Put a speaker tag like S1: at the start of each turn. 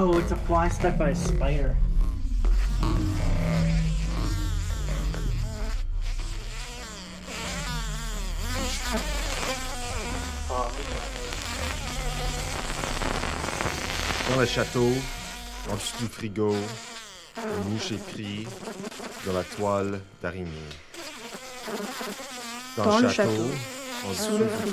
S1: Oh, it's a fly stuck by a spider.
S2: Dans le château, en dessous du frigo, une mouche écrit dans la toile d'araignée. Dans le château, en dessous du